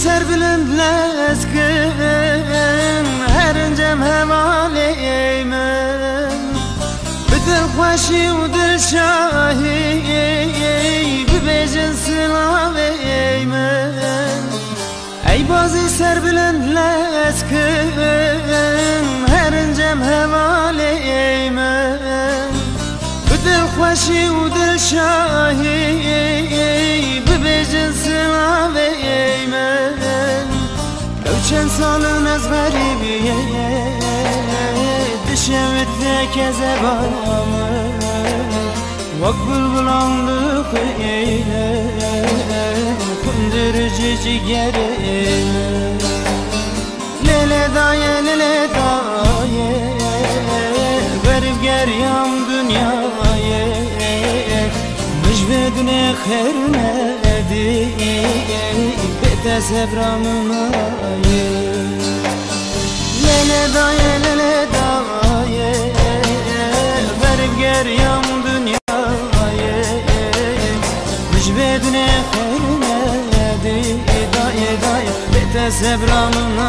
سربلند لسکن هرنجم حوالی من به دل خوشی و دل شاهی ببیجن سلاوی من ای بازی سربلند لسکن هرنجم حوالی من به دل خوشی و دل شاهی ببیجن سلاوی من لو چند سالن از غریبیه دشمت که زبانم وقت بلبلان خیله کندرجی جگرم لیله دایه غریب گریم dünyayı مجبدني خير نادي بيت سفرامنا ليلة داية غريب قريم دنياي مجبدني خير نادي داية بيت سفرامنا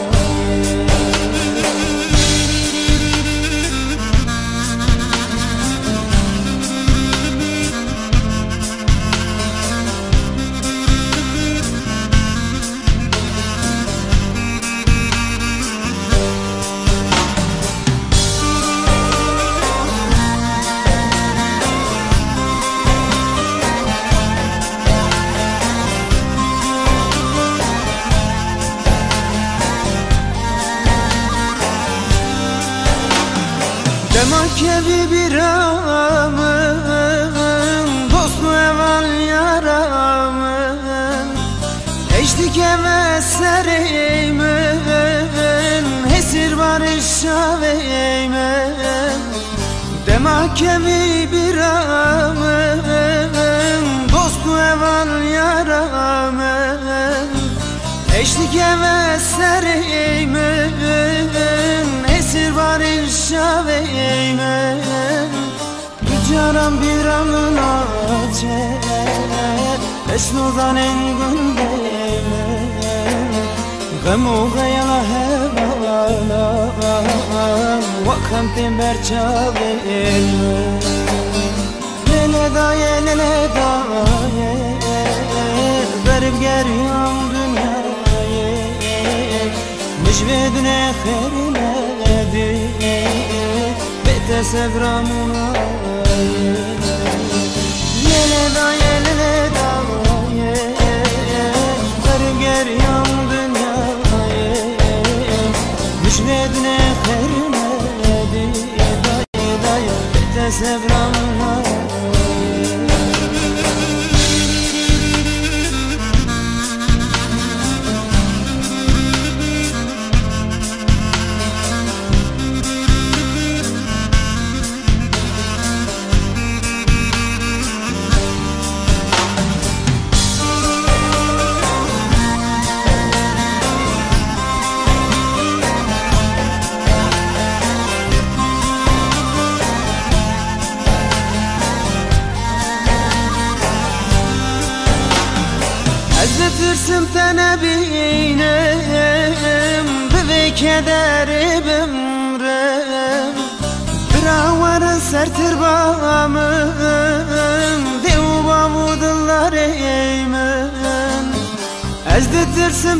Demek ki bir amın dostu evvel yaramın eşlik emeserimin hesir barış şaveymen Demek ki bir amın dostu evvel yaramın eşlik emeserimin hesir barış şaveymen Gücaram bir anın açer Esnudan en gündeymen Gemu gayala hevala Vakam tember çaveymen Lele daye Garip geriyam dünyayı Mecvedine khairledi بيت سفرامنا ليلة داية غريب قريم دنياي مش بدنا خير نادي داية بيت سفرامنا Tırsım tenebinem Bıvı kederi bimrem Bravarın sertir bağımın Dev bağmudullar eymen Ezdi tırsım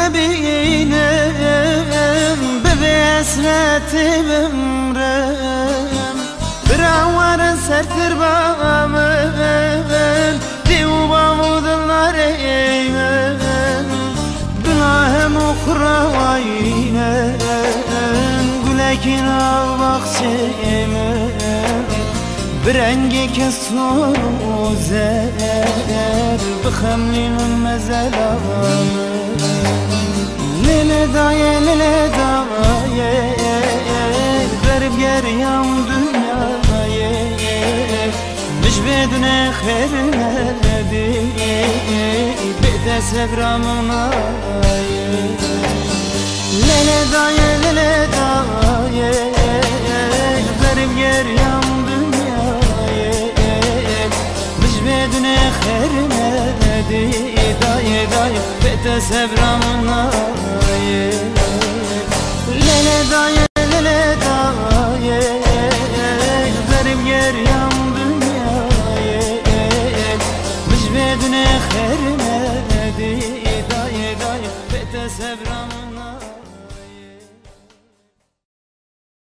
tenebinem Bıvı esreti bimrem Bravarın sertir bağımın Dev bağmudullar eymen Günahım uğraynen Gülekin al bakçeymen Bir rengi kesur uzer Bıxemlinin mezelamı Lele daye Garip geriyam dünyayı Mecbedine khairledi بيت سفرامنا ليلة داية غريب قريم دنياي مش بدون خير ندي داي داي بيت سبرامنا ليلة داي ليلة داي غريب يريم دنياي مش بدون خير ندي داي داي بيت سبرامنا